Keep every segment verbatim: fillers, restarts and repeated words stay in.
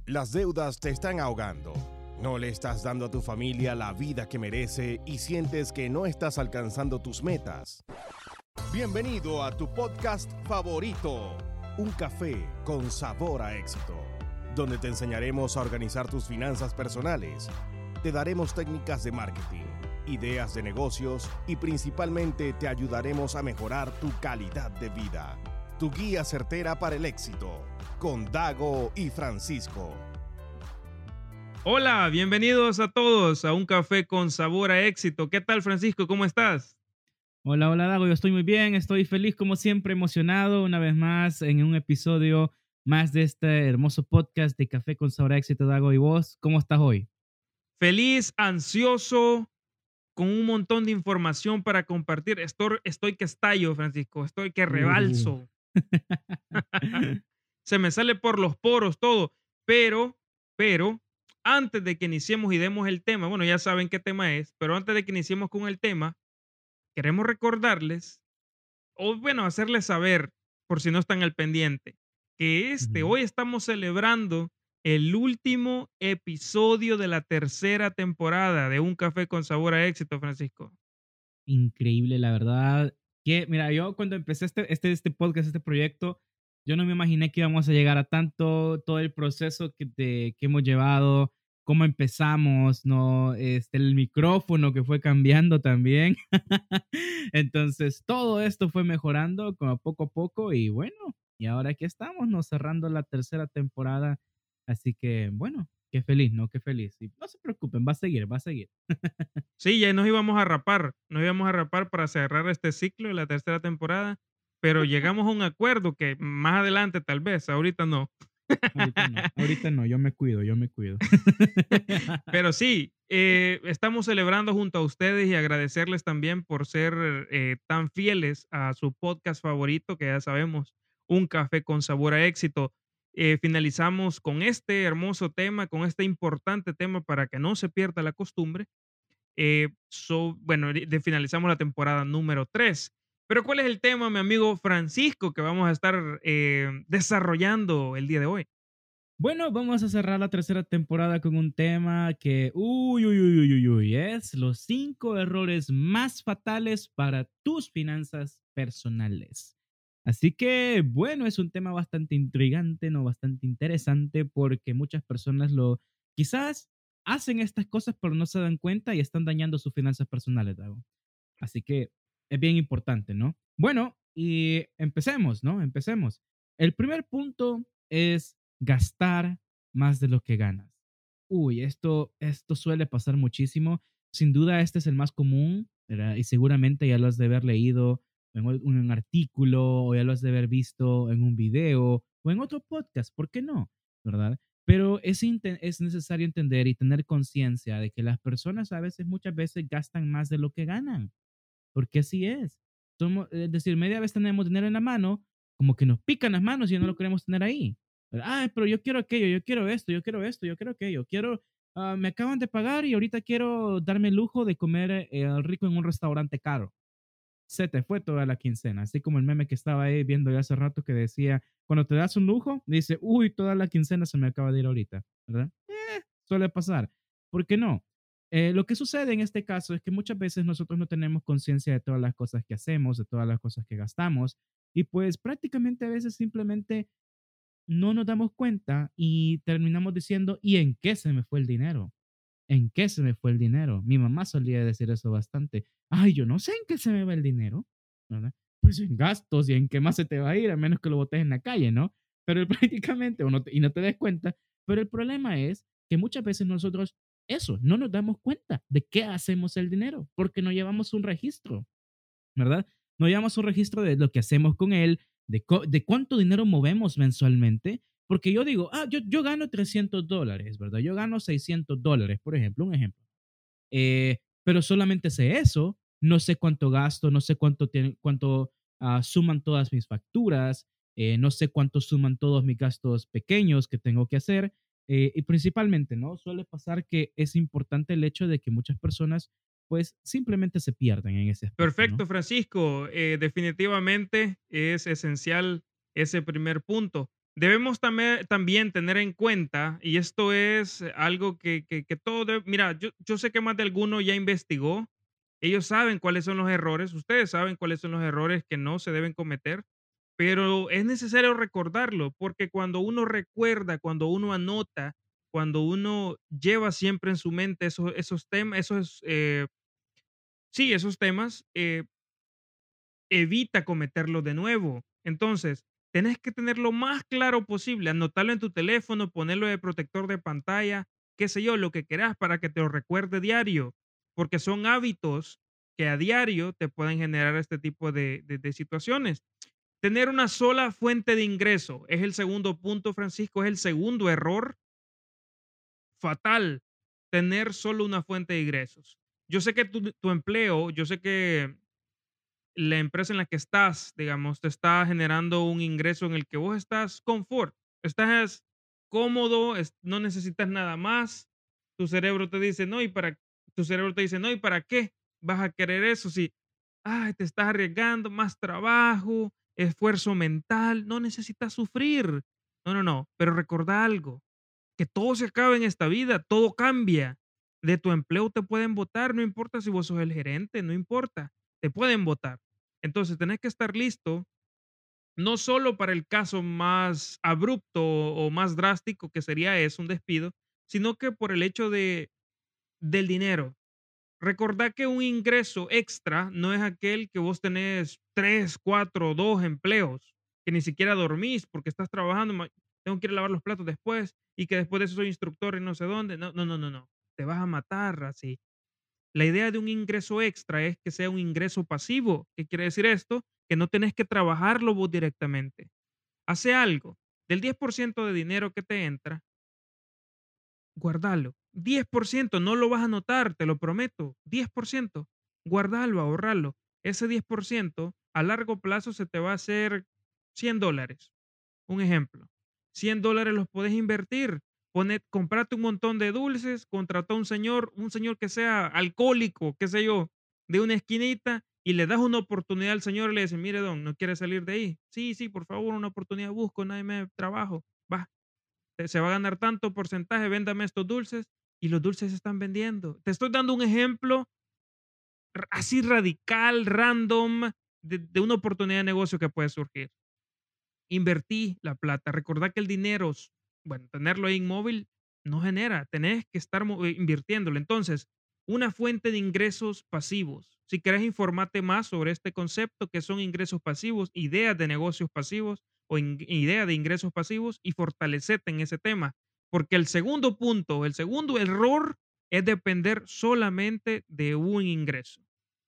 Las deudas te están ahogando. No le estás dando a tu familia la vida que merece y sientes que no estás alcanzando tus metas. Bienvenido a tu podcast favorito, Un Café con Sabor a Éxito, donde te enseñaremos a organizar tus finanzas personales. Te daremos técnicas de marketing, ideas de negocios y principalmente te ayudaremos a mejorar tu calidad de vida. Tu guía certera para el éxito, con Dago y Francisco. Hola, bienvenidos a todos a Un Café con Sabor a Éxito. ¿Qué tal, Francisco? ¿Cómo estás? Hola, hola Dago, yo estoy muy bien, estoy feliz como siempre, emocionado una vez más en un episodio más de este hermoso podcast de Café con Sabor a Éxito. Dago, ¿y vos cómo estás hoy? Feliz, ansioso, con un montón de información para compartir. Estoy, estoy que estallo, Francisco, estoy que Uh. rebalso. Se me sale por los poros todo, pero, pero, antes de que iniciemos y demos el tema, bueno, ya saben qué tema es, pero antes de que iniciemos con el tema, queremos recordarles, o bueno, hacerles saber, por si no están al pendiente, que este, Ujú. hoy estamos celebrando el último episodio de la tercera temporada de Un Café con Sabor a Éxito, Francisco. Increíble, la verdad. Que, mira, yo cuando empecé este, este, este podcast, este proyecto, yo no me imaginé que íbamos a llegar a tanto, todo el proceso que, te- que hemos llevado, cómo empezamos, ¿no? Este, el micrófono que fue cambiando también. Entonces, todo esto fue mejorando como poco a poco y bueno, y ahora aquí estamos, ¿no? Cerrando la tercera temporada. Así que, bueno, qué feliz, ¿no? Qué feliz. Y no se preocupen, va a seguir, va a seguir. Sí, ya nos íbamos a rapar, nos íbamos a rapar para cerrar este ciclo de la tercera temporada, pero llegamos a un acuerdo que más adelante tal vez, ahorita no. Ahorita no, ahorita no, yo me cuido, yo me cuido. Pero sí, eh, estamos celebrando junto a ustedes y agradecerles también por ser eh, tan fieles a su podcast favorito, que ya sabemos, Un Café con Sabor a Éxito. Eh, finalizamos con este hermoso tema, con este importante tema para que no se pierda la costumbre. Eh, so, bueno, de, finalizamos la temporada número tres. Pero ¿cuál es el tema, mi amigo Francisco, que vamos a estar eh, desarrollando el día de hoy? Bueno, vamos a cerrar la tercera temporada con un tema que, uy, uy, uy, uy, uy, uy, es los cinco errores más fatales para tus finanzas personales. Así que, bueno, es un tema bastante intrigante, ¿no? Bastante interesante porque muchas personas lo, quizás hacen estas cosas pero no se dan cuenta y están dañando sus finanzas personales, Dago. Así que es bien importante, ¿no? Bueno, y empecemos, ¿no? Empecemos. El primer punto es gastar más de lo que ganas. Uy, esto, esto suele pasar muchísimo. Sin duda, este es el más común, ¿verdad? Y seguramente ya lo has de haber leído en un, un artículo o ya lo has de haber visto en un video o en otro podcast, ¿por qué no? ¿Verdad? Pero es, es necesario entender y tener conciencia de que las personas a veces, muchas veces, gastan más de lo que ganan porque así es. Somos, es decir, media vez tenemos dinero en la mano, como que nos pican las manos y ya no lo queremos tener ahí. Ah, pero yo quiero aquello, yo quiero esto, yo quiero esto, yo quiero aquello, quiero, ah, me acaban de pagar y ahorita quiero darme el lujo de comer eh, rico en un restaurante caro. Se te fue toda la quincena, así como el meme que estaba ahí viendo ya hace rato que decía, cuando te das un lujo, dice, uy, toda la quincena se me acaba de ir ahorita, ¿verdad? Eh, suele pasar. ¿Por qué no? Eh, lo que sucede en este caso es que muchas veces nosotros no tenemos conciencia de todas las cosas que hacemos, de todas las cosas que gastamos, y pues prácticamente a veces simplemente no nos damos cuenta y terminamos diciendo, ¿y en qué se me fue el dinero? ¿En qué se me fue el dinero? Mi mamá solía decir eso bastante. Ay, yo no sé en qué se me va el dinero, ¿verdad? Pues en gastos y en qué más se te va a ir, a menos que lo botes en la calle, ¿no? Pero prácticamente, o no te- y no te des cuenta, pero el problema es que muchas veces nosotros, eso, no nos damos cuenta de qué hacemos el dinero, porque no llevamos un registro, ¿verdad? No llevamos un registro de lo que hacemos con él, de, co- de cuánto dinero movemos mensualmente, porque yo digo, ah, yo, yo gano trescientos dólares, ¿verdad? Yo gano seiscientos dólares, por ejemplo, un ejemplo. Eh, pero solamente sé eso, no sé cuánto gasto, no sé cuánto, tiene, cuánto uh, suman todas mis facturas, eh, no sé cuánto suman todos mis gastos pequeños que tengo que hacer. Eh, y principalmente, ¿no? Suele pasar que es importante el hecho de que muchas personas pues simplemente se pierden en ese aspecto, ¿no? Perfecto, Francisco. Eh, definitivamente es esencial ese primer punto. Debemos también, también tener en cuenta, y esto es algo que, que, que todo debe- mira, yo, yo sé que más de alguno ya investigó, ellos saben cuáles son los errores, ustedes saben cuáles son los errores que no se deben cometer, pero es necesario recordarlo, porque cuando uno recuerda, cuando uno anota, cuando uno lleva siempre en su mente esos, esos temas, esos, eh, sí, esos temas, eh, evita cometerlo de nuevo. Entonces, tenés que tener lo más claro posible, anotarlo en tu teléfono, ponerlo de protector de pantalla, qué sé yo, lo que quieras para que te lo recuerde diario, porque son hábitos que a diario te pueden generar este tipo de, de- de situaciones. Tener una sola fuente de ingreso es el segundo punto, Francisco, es el segundo error fatal, tener solo una fuente de ingresos. Yo sé que tu, tu empleo, yo sé que la empresa en la que estás, digamos, te está generando un ingreso en el que vos estás confort, estás cómodo, es- no necesitas nada más. Tu cerebro te dice, no, y para, tu cerebro te dice, no, ¿y para qué vas a querer eso? Si, ay, te estás arriesgando, más trabajo, esfuerzo mental, no necesitas sufrir. No, no, no, pero recuerda algo, que todo se acaba en esta vida, todo cambia. De tu empleo te pueden votar, no importa si vos sos el gerente, no importa, te pueden votar. Entonces tenés que estar listo, no solo para el caso más abrupto o más drástico que sería eso, un despido, sino que por el hecho de, del dinero. Recordá que un ingreso extra no es aquel que vos tenés tres, cuatro, dos empleos, que ni siquiera dormís porque estás trabajando, ma- tengo que ir a lavar los platos después y que después de eso soy instructor y no sé dónde. No, no, no, no, no. Te vas a matar así. La idea de un ingreso extra es que sea un ingreso pasivo. ¿Qué quiere decir esto? Que no tenés que trabajarlo vos directamente. Hace algo. Del diez por ciento de dinero que te entra, guardalo. diez por ciento, no lo vas a notar, te lo prometo. diez por ciento, guardalo, ahorralo. Ese diez por ciento a largo plazo se te va a hacer cien dólares. Un ejemplo. cien dólares los puedes invertir. Pone, comprate un montón de dulces, contrata a un señor, un señor que sea alcohólico, qué sé yo, de una esquinita y le das una oportunidad al señor y le dices, mire, don, ¿no quiere salir de ahí? Sí, sí, por favor, una oportunidad busco, nadie me trabajo. Va, te- se va a ganar tanto porcentaje, véndame estos dulces y los dulces se están vendiendo. Te estoy dando un ejemplo r- así radical, random, de, de una oportunidad de negocio que puede surgir. Invertí la plata. Recordá que el dinero, s- bueno, tenerlo ahí inmóvil no genera, tenés que estar mo- eh, invirtiéndolo. Entonces, una fuente de ingresos pasivos. Si querés informarte más sobre este concepto, que son ingresos pasivos, ideas de negocios pasivos o in- idea de ingresos pasivos y fortalecete en ese tema. Porque el segundo punto, el segundo error es depender solamente de un ingreso.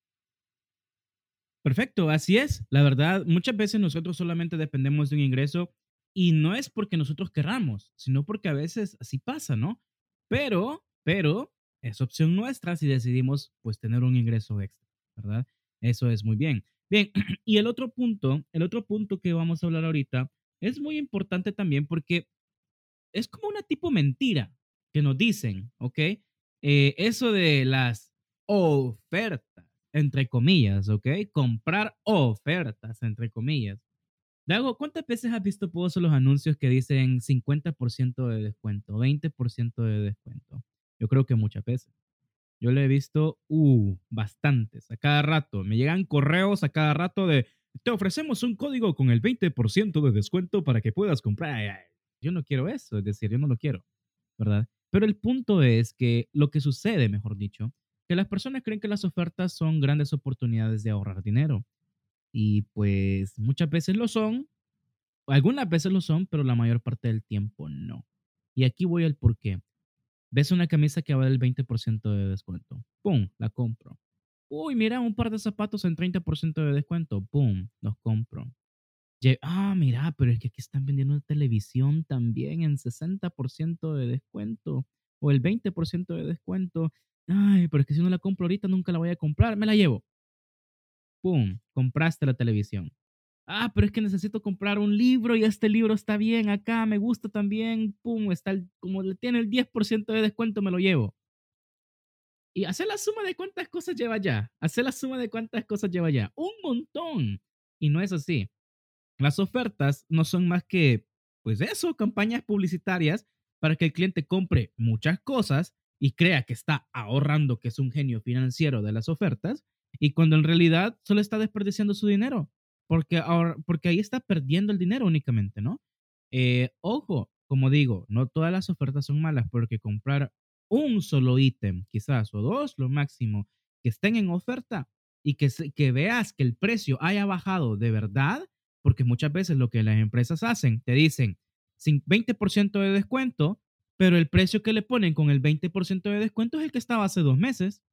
Perfecto, así es. La verdad, muchas veces nosotros solamente dependemos de un ingreso y no es porque nosotros querramos, sino porque a veces así pasa, ¿no? Pero, pero es opción nuestra si decidimos pues tener un ingreso extra, ¿verdad? Eso es muy bien. Bien, y el otro punto, el otro punto que vamos a hablar ahorita es muy importante también porque es como una tipo mentira que nos dicen, ¿ok? Eh, eso de las ofertas, entre comillas, ¿ok? Comprar ofertas, entre comillas. Dago, ¿cuántas veces has visto vos los anuncios que dicen cincuenta por ciento de descuento, veinte por ciento de descuento? Yo creo que muchas veces. Yo le he visto, uh, bastantes, a cada rato. Me llegan correos a cada rato de, te ofrecemos un código con el veinte por ciento de descuento para que puedas comprar. Ay, ay, yo no quiero eso, es decir, yo no lo quiero, ¿verdad? Pero el punto es que lo que sucede, mejor dicho, que las personas creen que las ofertas son grandes oportunidades de ahorrar dinero. Y pues muchas veces lo son, algunas veces lo son, pero la mayor parte del tiempo no. Y aquí voy al por qué. Ves una camisa que va del veinte por ciento de descuento. ¡Pum! La compro. Uy, mira, un par de zapatos en treinta por ciento de descuento. ¡Pum! Los compro. Lle- Ah, mira, pero es que aquí están vendiendo una televisión también en sesenta por ciento de descuento. O el veinte por ciento de descuento. Ay, pero es que si no la compro ahorita nunca la voy a comprar. Me la llevo. ¡Pum! Compraste la televisión. Ah, pero es que necesito comprar un libro y este libro está bien acá, me gusta también. ¡Pum! Está el- como le tiene el diez por ciento de descuento, me lo llevo. Y hacer la suma de cuántas cosas lleva ya. Hacer la suma de cuántas cosas lleva ya. Un montón. Y no es así. Las ofertas no son más que pues eso, campañas publicitarias para que el cliente compre muchas cosas y crea que está ahorrando, que es un genio financiero de las ofertas, y cuando en realidad solo está desperdiciando su dinero, porque, ahora, porque ahí está perdiendo el dinero únicamente, ¿no? Eh, ojo, como digo, no todas las ofertas son malas, porque comprar un solo ítem, quizás, o dos, lo máximo, que estén en oferta y que, se, que veas que el precio haya bajado de verdad, porque muchas veces lo que las empresas hacen, te dicen veinte por ciento de descuento, pero el precio que le ponen con el veinte por ciento de descuento es el que estaba hace dos meses.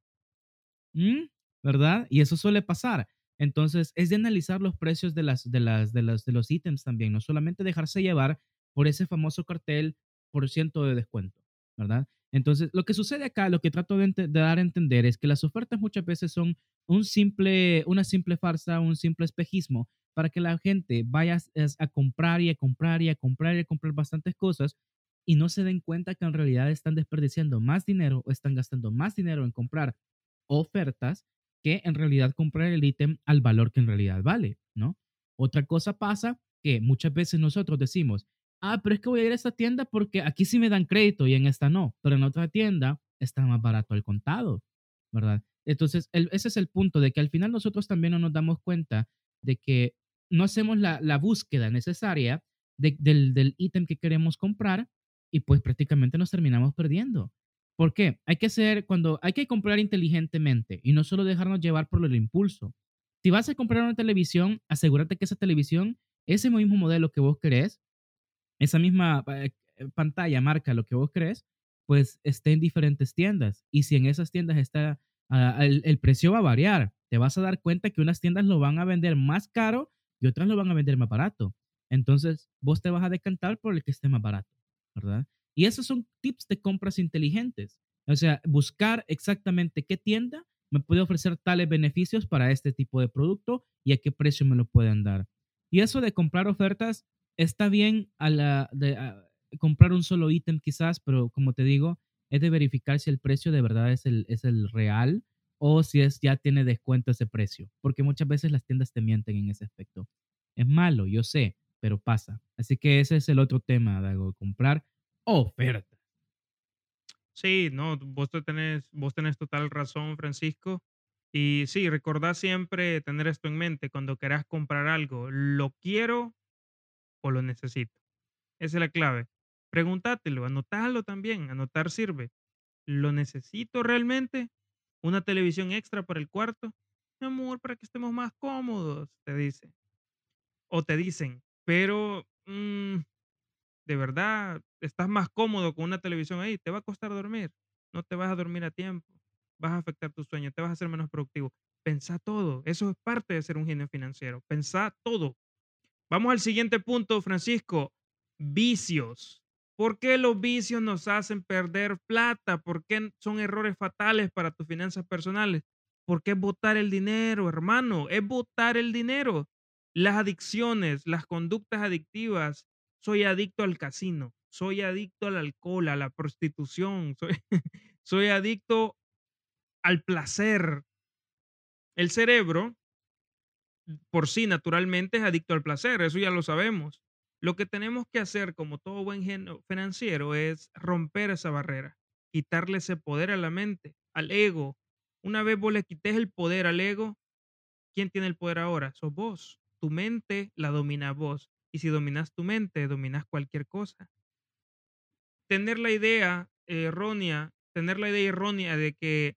¿Mm? ¿Verdad? Y eso suele pasar. Entonces, es de analizar los precios de, las, de, las, de, los, de los ítems también, no solamente dejarse llevar por ese famoso cartel por ciento de descuento, ¿verdad? Entonces, lo que sucede acá, lo que trato de, ente- de dar a entender es que las ofertas muchas veces son un simple, una simple farsa, un simple espejismo para que la gente vaya a, a comprar y a comprar y a comprar y a comprar bastantes cosas y no se den cuenta que en realidad están desperdiciando más dinero o están gastando más dinero en comprar ofertas que en realidad comprar el ítem al valor que en realidad vale, ¿no? Otra cosa pasa que muchas veces nosotros decimos, ah, pero es que voy a ir a esta tienda porque aquí sí me dan crédito y en esta no, pero en otra tienda está más barato al contado, ¿verdad? Entonces, el, ese es el punto de que al final nosotros también no nos damos cuenta de que no hacemos la, la búsqueda necesaria de, del, del ítem que queremos comprar y pues prácticamente nos terminamos perdiendo. ¿Por qué? Hay que ser cuando hay que comprar inteligentemente y no solo dejarnos llevar por el impulso. Si vas a comprar una televisión, asegúrate que esa televisión, ese mismo modelo que vos querés, esa misma eh, pantalla marca lo que vos crees, pues esté en diferentes tiendas. Y si en esas tiendas está, uh, el, el, precio va a variar. Te vas a dar cuenta que unas tiendas lo van a vender más caro y otras lo van a vender más barato. Entonces, vos te vas a decantar por el que esté más barato, ¿verdad? Y esos son tips de compras inteligentes. O sea, buscar exactamente qué tienda me puede ofrecer tales beneficios para este tipo de producto y a qué precio me lo pueden dar. Y eso de comprar ofertas está bien a la, de, a comprar un solo ítem quizás, pero como te digo, es de verificar si el precio de verdad es el, es el real o si es, ya tiene descuento ese precio, porque muchas veces las tiendas te mienten en ese aspecto. Es malo, yo sé, pero pasa. Así que ese es el otro tema, Dago, comprar ofertas. Sí, no, vos te tenés, vos tenés total razón, Francisco. Y sí, recordá siempre tener esto en mente cuando querás comprar algo. ¿Lo quiero o lo necesito? Esa es la clave. Pregúntatelo, anotalo también. Anotar sirve. ¿Lo necesito realmente? ¿Una televisión extra para el cuarto? Mi amor, para que estemos más cómodos, te dice. O te dicen, pero mm, de verdad estás más cómodo con una televisión ahí, te va a costar dormir, no te vas a dormir a tiempo, vas a afectar tu sueño, te vas a hacer menos productivo. Pensá todo, eso es parte de ser un genio financiero, pensá todo. Vamos al siguiente punto, Francisco, vicios. ¿Por qué los vicios nos hacen perder plata? ¿Por qué son errores fatales para tus finanzas personales? ¿Por qué botar el dinero, hermano? Es botar el dinero. Las adicciones, las conductas adictivas. Soy adicto al casino, soy adicto al alcohol, a la prostitución, soy, soy adicto al placer. El cerebro por sí naturalmente es adicto al placer, eso ya lo sabemos. Lo que tenemos que hacer como todo buen genio financiero es romper esa barrera, quitarle ese poder a la mente, al ego. Una vez vos le quites el poder al ego, ¿quién tiene el poder ahora? Sos vos. Tu mente la domina vos. Y si dominas tu mente, dominas cualquier cosa. Tener la idea errónea, tener la idea errónea de que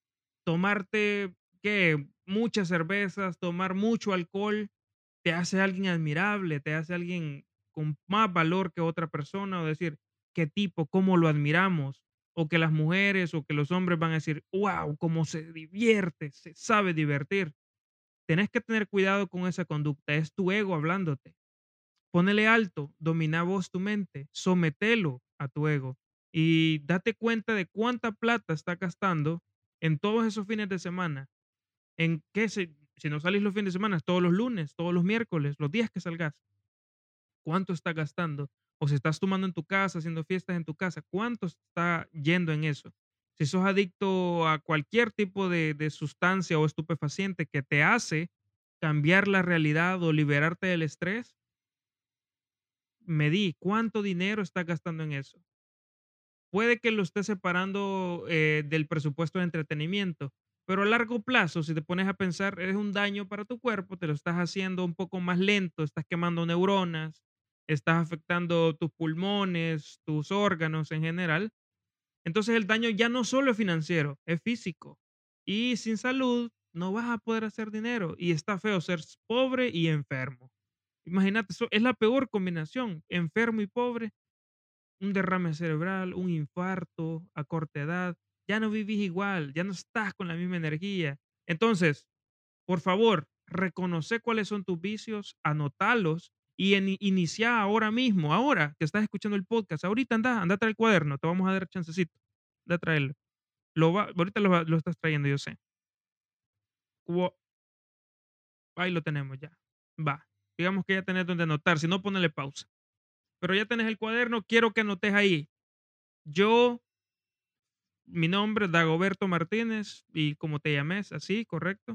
tomarte, ¿qué? Muchas cervezas, tomar mucho alcohol, te hace alguien admirable, te hace alguien con más valor que otra persona, o decir, qué tipo, cómo lo admiramos, o que las mujeres o que los hombres van a decir, wow, cómo se divierte, se sabe divertir. Tenés que tener cuidado con esa conducta, es tu ego hablándote. Ponele alto, domina vos tu mente, sometelo a tu ego y date cuenta de cuánta plata está gastando en todos esos fines de semana. En qué se, si no salís los fines de semana, todos los lunes, todos los miércoles, los días que salgas, ¿cuánto está gastando? O si estás tomando en tu casa, haciendo fiestas en tu casa, ¿cuánto está yendo en eso? Si sos adicto a cualquier tipo de, de sustancia o estupefaciente que te hace cambiar la realidad o liberarte del estrés, medí cuánto dinero estás gastando en eso. Puede que lo estés separando eh, del presupuesto de entretenimiento, pero a largo plazo, si te pones a pensar, es un daño para tu cuerpo, te lo estás haciendo un poco más lento, estás quemando neuronas, estás afectando tus pulmones, tus órganos en general. Entonces el daño ya no solo es financiero, es físico. Y sin salud no vas a poder hacer dinero. Y está feo ser pobre y enfermo. Imagínate, eso es la peor combinación, enfermo y pobre, un derrame cerebral, un infarto a corta edad, ya no vivís igual, ya no estás con la misma energía. Entonces, por favor, reconoce cuáles son tus vicios, anotalos y en, inicia ahora mismo, ahora que estás escuchando el podcast, ahorita anda, anda a traer el cuaderno, te vamos a dar chancecito, anda a traerlo. Lo va, ahorita lo, va- lo estás trayendo, yo sé. Cua- Ahí lo tenemos ya. Va. Digamos que ya tenés donde anotar, si no, ponele pausa. Pero ya tenés el cuaderno, quiero que anotes ahí. Yo, mi nombre es Dagoberto Martínez y como te llames, así, correcto.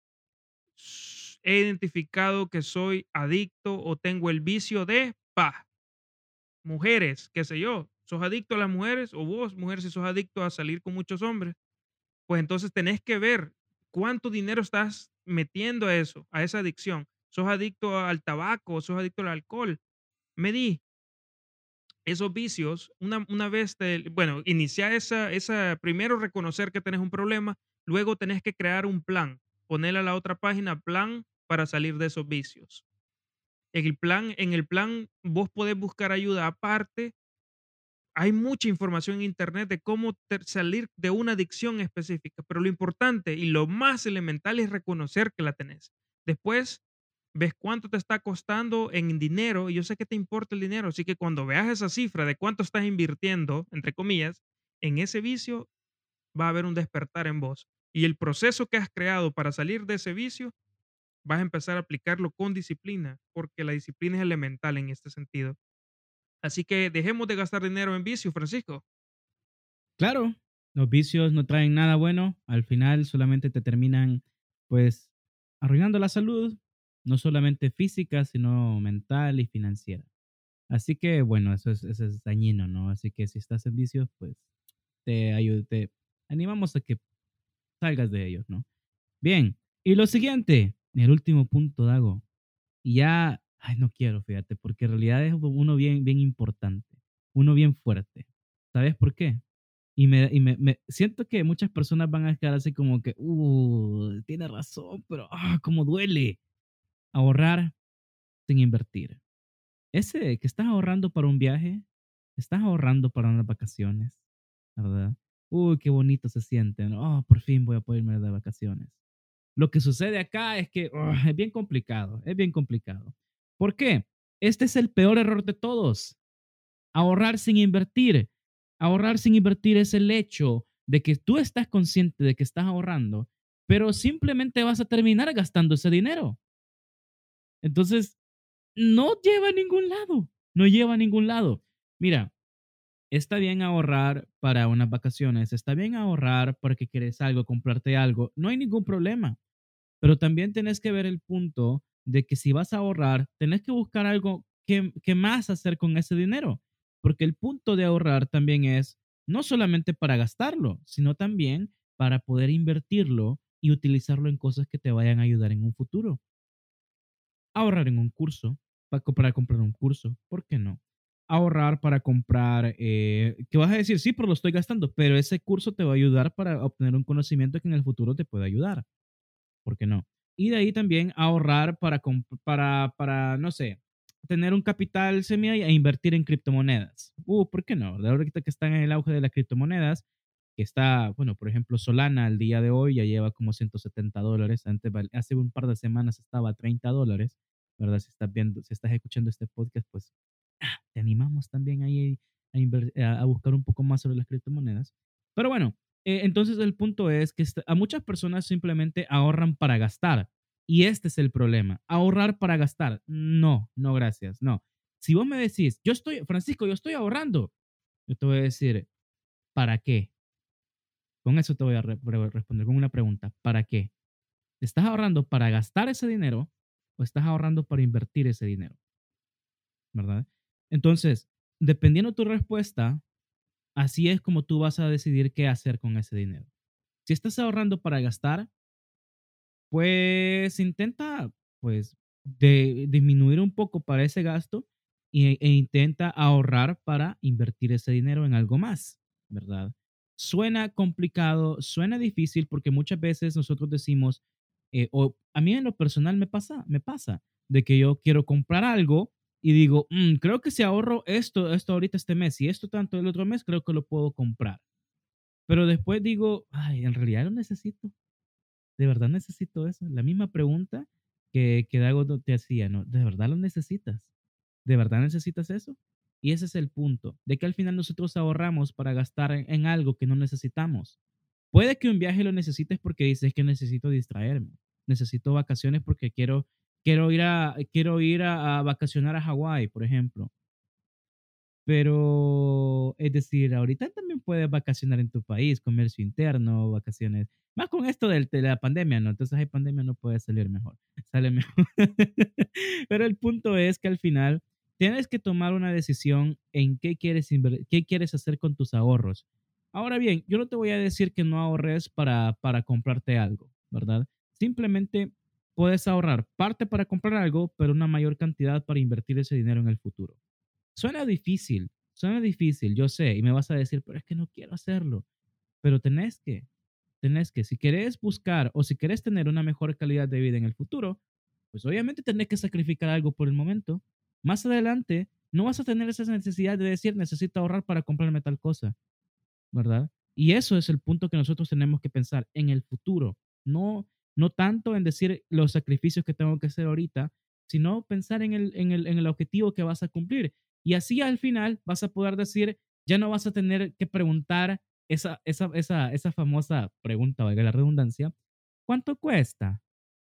S- He identificado que soy adicto o tengo el vicio de pa. Mujeres, qué sé yo. ¿Sos adicto a las mujeres? O vos, mujer, si sos adicto a salir con muchos hombres, pues entonces tenés que ver cuánto dinero estás metiendo a eso, a esa adicción. ¿Sos adicto al tabaco? ¿Sos adicto al alcohol? Medí esos vicios, una, una vez, te, bueno, inicia esa, esa, primero reconocer que tenés un problema, luego tenés que crear un plan, ponerle a la otra página plan para salir de esos vicios. En el plan, en el plan vos podés buscar ayuda aparte. Hay mucha información en internet de cómo ter- salir de una adicción específica, pero lo importante y lo más elemental es reconocer que la tenés. Después, ves cuánto te está costando en dinero y yo sé que te importa el dinero, así que cuando veas esa cifra de cuánto estás invirtiendo, entre comillas, en ese vicio, va a haber un despertar en vos. Y el proceso que has creado para salir de ese vicio, vas a empezar a aplicarlo con disciplina, porque la disciplina es elemental en este sentido. Así que dejemos de gastar dinero en vicio, Francisco. Claro, los vicios no traen nada bueno, al final solamente te terminan pues arruinando la salud, no solamente física, sino mental y financiera. Así que bueno, eso es, eso es dañino, ¿no? Así que si estás en vicios, pues te ayude, te animamos a que salgas de ellos, ¿no? Bien, y lo siguiente, el último punto, Dago, y ya, ay, no quiero, fíjate, porque en realidad es uno bien, bien importante, uno bien fuerte. ¿Sabes por qué? Y me, y me, me- siento que muchas personas van a quedar así como que, uh, tiene razón, pero, ah, cómo duele. Ahorrar sin invertir. Ese que estás ahorrando para un viaje, estás ahorrando para unas vacaciones, ¿verdad? Uy, qué bonito se siente, ¿no? Oh, por fin voy a poder irme de vacaciones. Lo que sucede acá es que oh, es bien complicado, es bien complicado. ¿Por qué? Este es el peor error de todos. Ahorrar sin invertir. Ahorrar sin invertir es el hecho de que tú estás consciente de que estás ahorrando, pero simplemente vas a terminar gastando ese dinero. Entonces, no lleva a ningún lado. No lleva a ningún lado. Mira, está bien ahorrar para unas vacaciones, está bien ahorrar porque quieres algo, comprarte algo, no hay ningún problema. Pero también tenés que ver el punto de que si vas a ahorrar, tenés que buscar algo que, que más hacer con ese dinero. Porque el punto de ahorrar también es no solamente para gastarlo, sino también para poder invertirlo y utilizarlo en cosas que te vayan a ayudar en un futuro. Ahorrar en un curso, para, para comprar un curso, ¿por qué no? Ahorrar para comprar, eh, ¿qué vas a decir? Sí, pero lo estoy gastando, pero ese curso te va a ayudar para obtener un conocimiento que en el futuro te puede ayudar. ¿Por qué no? Y de ahí también ahorrar para, para, para no sé, tener un capital semi e invertir en criptomonedas. Uh, ¿por qué no? De ahorita que están en el auge de las criptomonedas, que está, bueno, por ejemplo, Solana al día de hoy ya lleva como ciento setenta dólares. Antes, hace un par de semanas estaba a treinta dólares, ¿verdad? Si estás viendo, si estás escuchando este podcast, pues ah, te animamos también ahí a, inver, a, a buscar un poco más sobre las criptomonedas. Pero bueno, eh, entonces el punto es que a muchas personas simplemente ahorran para gastar. Y este es el problema. Ahorrar para gastar. No, no, gracias. No. Si vos me decís, yo estoy, Francisco, yo estoy ahorrando, yo te voy a decir, ¿para qué? Con eso te voy a re responder con una pregunta. ¿Para qué? ¿Estás ahorrando para gastar ese dinero o estás ahorrando para invertir ese dinero? ¿Verdad? Entonces, dependiendo de tu respuesta, así es como tú vas a decidir qué hacer con ese dinero. Si estás ahorrando para gastar, pues intenta, pues, de, disminuir un poco para ese gasto y, e intenta ahorrar para invertir ese dinero en algo más, ¿verdad? Suena complicado, suena difícil porque muchas veces nosotros decimos, eh, o a mí en lo personal me pasa, me pasa, de que yo quiero comprar algo y digo, "Mm, creo que si ahorro esto, esto ahorita este mes y esto tanto el otro mes, creo que lo puedo comprar. Pero después digo, ay, en realidad lo necesito. ¿De verdad necesito eso? La misma pregunta que, que Dago te hacía, ¿no? ¿De verdad lo necesitas? ¿De verdad necesitas eso? Y ese es el punto, de que al final nosotros ahorramos para gastar en, en algo que no necesitamos. Puede que un viaje lo necesites porque dices que necesito distraerme, necesito vacaciones porque quiero, quiero ir, a, quiero ir a, a vacacionar a Hawái, por ejemplo. Pero, es decir, ahorita también puedes vacacionar en tu país, comercio interno, vacaciones. Más con esto del- de la pandemia, ¿no? Entonces hay pandemia, no puede salir mejor. Sale mejor. Pero el punto es que al final tienes que tomar una decisión en qué quieres, inver- qué quieres hacer con tus ahorros. Ahora bien, yo no te voy a decir que no ahorres para, para comprarte algo, ¿verdad? Simplemente puedes ahorrar parte para comprar algo, pero una mayor cantidad para invertir ese dinero en el futuro. Suena difícil, suena difícil, yo sé, y me vas a decir, pero es que no quiero hacerlo. Pero tenés que, tenés que, si querés buscar o si querés tener una mejor calidad de vida en el futuro, pues obviamente tenés que sacrificar algo por el momento. Más adelante, no vas a tener esa necesidad de decir, necesito ahorrar para comprarme tal cosa, ¿verdad? Y eso es el punto que nosotros tenemos que pensar en el futuro, no, no tanto en decir los sacrificios que tengo que hacer ahorita, sino pensar en el, en el, en el objetivo que vas a cumplir. Y así al final vas a poder decir, ya no vas a tener que preguntar esa, esa, esa, esa famosa pregunta, valga la redundancia, ¿cuánto cuesta?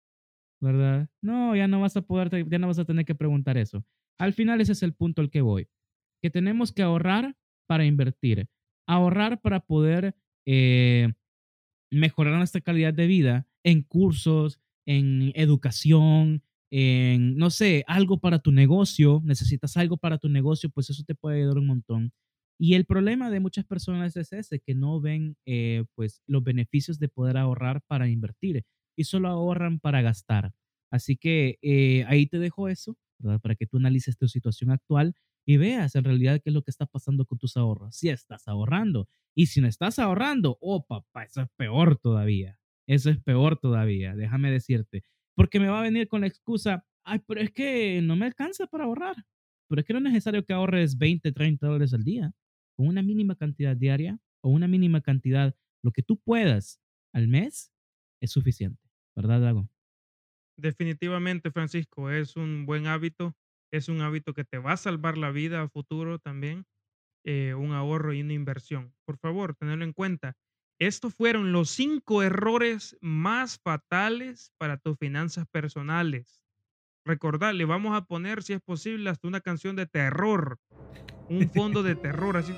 ¿Verdad? No, ya no vas a poder, ya no vas a tener que preguntar eso. Al final ese es el punto al que voy, que tenemos que ahorrar para invertir, ahorrar para poder eh, mejorar nuestra calidad de vida en cursos, en educación, en, no sé, algo para tu negocio, necesitas algo para tu negocio, pues eso te puede ayudar un montón. Y el problema de muchas personas es ese, que no ven eh, pues los beneficios de poder ahorrar para invertir y solo ahorran para gastar. Así que eh, ahí te dejo eso, ¿verdad? Para que tú analices tu situación actual y veas en realidad qué es lo que está pasando con tus ahorros. Si estás ahorrando, y si no estás ahorrando, oh papá, eso es peor todavía. Eso es peor todavía, déjame decirte. Porque me va a venir con la excusa, ay, pero es que no me alcanza para ahorrar. Pero es que no es necesario que ahorres veinte, treinta dólares al día. Con una mínima cantidad diaria o una mínima cantidad, lo que tú puedas al mes es suficiente. ¿Verdad, Dago? Definitivamente, Francisco, es un buen hábito, es un hábito que te va a salvar la vida a futuro también, eh, un ahorro y una inversión. Por favor, tenerlo en cuenta. Estos fueron los cinco errores más fatales para tus finanzas personales. Recordad, le vamos a poner, si es posible, hasta una canción de terror, un fondo de terror, así,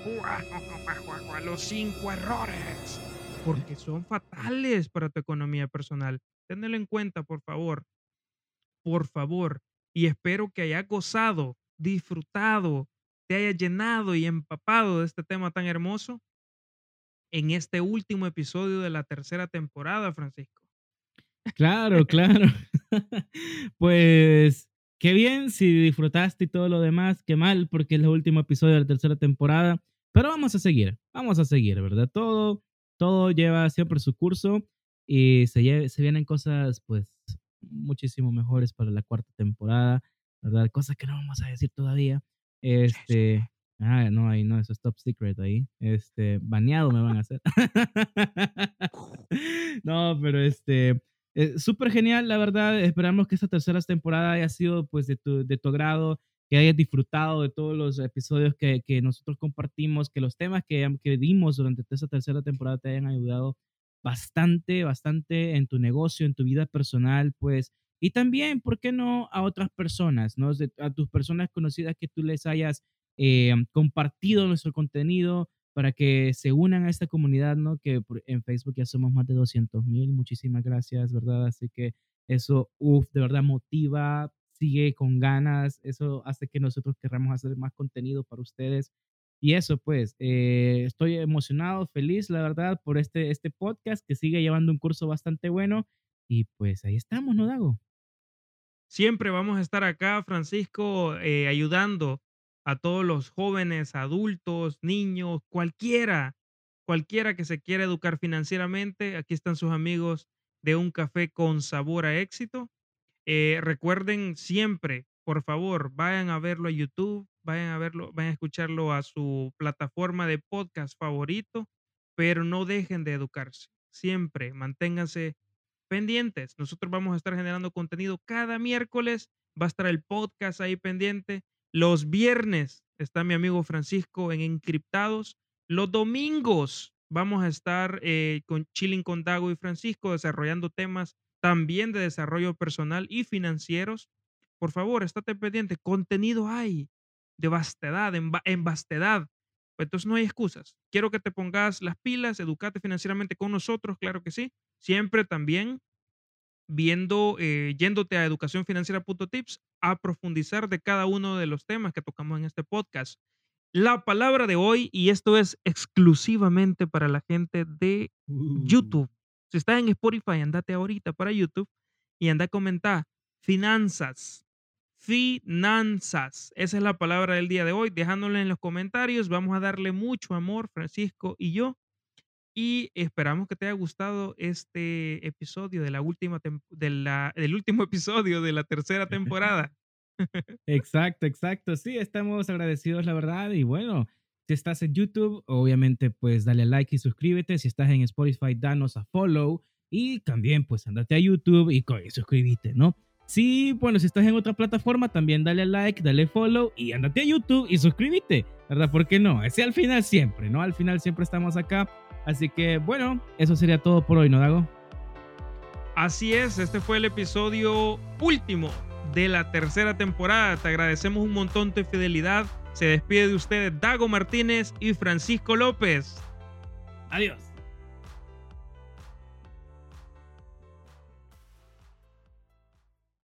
los cinco errores, porque son fatales para tu economía personal. Ténelo en cuenta, por favor, por favor. Y espero que hayas gozado, disfrutado, te haya llenado y empapado de este tema tan hermoso en este último episodio de la tercera temporada, Francisco. Claro, claro. Pues qué bien si disfrutaste y todo lo demás, qué mal porque es el último episodio de la tercera temporada, pero vamos a seguir, vamos a seguir, ¿verdad? Todo, todo lleva siempre su curso y se, lle- se vienen cosas pues muchísimo mejores para la cuarta temporada, ¿verdad? Cosas que no vamos a decir todavía. Este, ah, no, ahí no, eso es top secret ahí. Este, baneado me van a hacer. No, pero este, eh, súper genial, la verdad. Esperamos que esta tercera temporada haya sido pues de tu, de tu agrado, que hayas disfrutado de todos los episodios que, que nosotros compartimos, que los temas que, que dimos durante esta tercera temporada te hayan ayudado bastante, bastante en tu negocio, en tu vida personal, pues, y también, ¿por qué no a otras personas, ¿no? De- a tus personas conocidas que tú les hayas eh, compartido nuestro contenido para que se unan a esta comunidad, ¿no? Que por- en Facebook ya somos más de doscientos mil. Muchísimas gracias, ¿verdad? Así que eso, uff, de verdad motiva sigue con ganas, eso hace que nosotros queramos hacer más contenido para ustedes. Y eso, pues, eh, estoy emocionado, feliz, la verdad, por este, este podcast que sigue llevando un curso bastante bueno. Y pues ahí estamos, ¿no, Dago? Siempre vamos a estar acá, Francisco, eh, ayudando a todos los jóvenes, adultos, niños, cualquiera, cualquiera que se quiera educar financieramente. Aquí están sus amigos de Un Café con Sabor a Éxito. Eh, recuerden siempre, por favor, vayan a verlo a YouTube, vayan a verlo, vayan a escucharlo a su plataforma de podcast favorito, pero no dejen de educarse. Siempre manténganse pendientes. Nosotros vamos a estar generando contenido cada miércoles. Va a estar el podcast ahí pendiente. Los viernes está mi amigo Francisco en Encriptados. Los domingos vamos a estar eh, con Chilling con Dago y Francisco desarrollando temas también de desarrollo personal y financieros. Por favor, estate pendiente. Contenido hay de vastedad, en, va- en vastedad. Pues entonces no hay excusas. Quiero que te pongas las pilas, educate financieramente con nosotros, claro que sí. Siempre también viendo, eh, yéndote a educacionfinanciera.tips a profundizar de cada uno de los temas que tocamos en este podcast. La palabra de hoy, y esto es exclusivamente para la gente de Uh. YouTube. Si estás en Spotify, andate ahorita para YouTube y anda a comentar finanzas. Finanzas. Esa es la palabra del día de hoy. Dejándole en los comentarios. Vamos a darle mucho amor, Francisco y yo. Y esperamos que te haya gustado este episodio de la última tem- de la, del último episodio de la tercera temporada. Exacto, exacto. Sí, estamos agradecidos, la verdad. Y bueno, si estás en YouTube, obviamente, pues dale like y suscríbete. Si estás en Spotify, danos a follow. Y también, pues, andate a YouTube y, co- y suscríbete, ¿no? Sí, bueno, si estás en otra plataforma, también dale like, dale follow y andate a YouTube y suscríbete, ¿verdad? ¿Por qué no? Ese al final siempre, ¿no? Al final siempre estamos acá. Así que, bueno, eso sería todo por hoy, ¿no, Dago? Así es, este fue el episodio último de la tercera temporada. Te agradecemos un montón tu fidelidad. Se despide de ustedes Dago Martínez y Francisco López. Adiós.